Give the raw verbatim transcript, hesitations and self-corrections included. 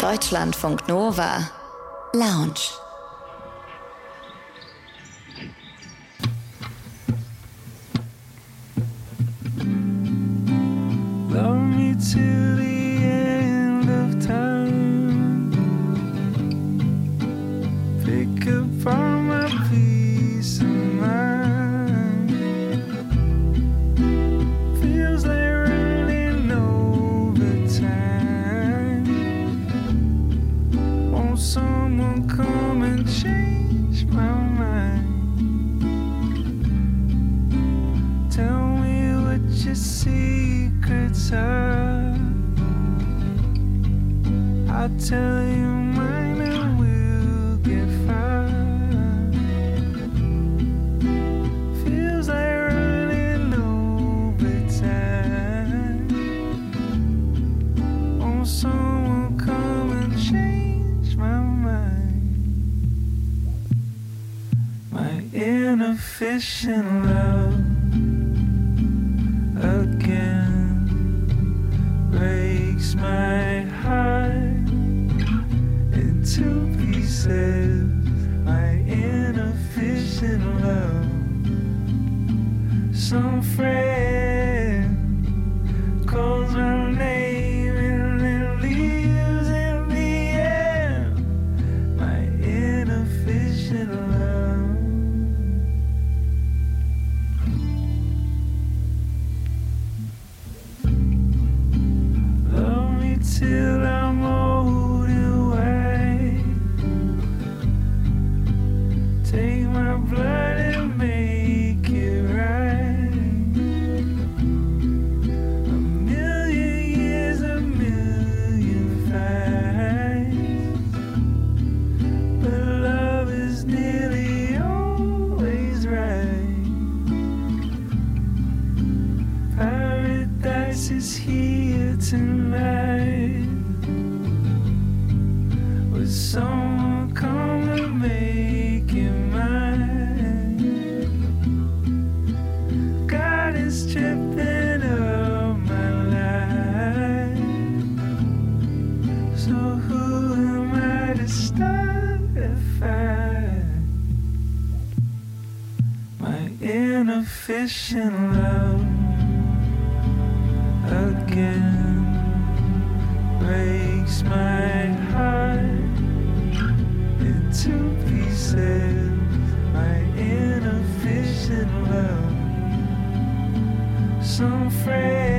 Deutschlandfunk Nova Lounge. Love me till the end of time. Pick up all my peace of mind. Feels like running over time. Won't someone come and change my mind? Tell me what you secrets are. I'll tell you mine and we'll get far. Feels like running over time. Won't someone come and change my mind? My inefficient love again breaks my heart into pieces. My inefficient love. Some friend calls my name and then leaves in the end. My inefficient love. Love me till I'm old and white. Take my blood and make it right. A million years, a million fights. But love is nearly always right. Paradise is here tonight. Would someone come and make it mine? God is stripping up my life. So who am I to start a fight? My inefficient love again breaks my heart into pieces. My inefficient love. Some friend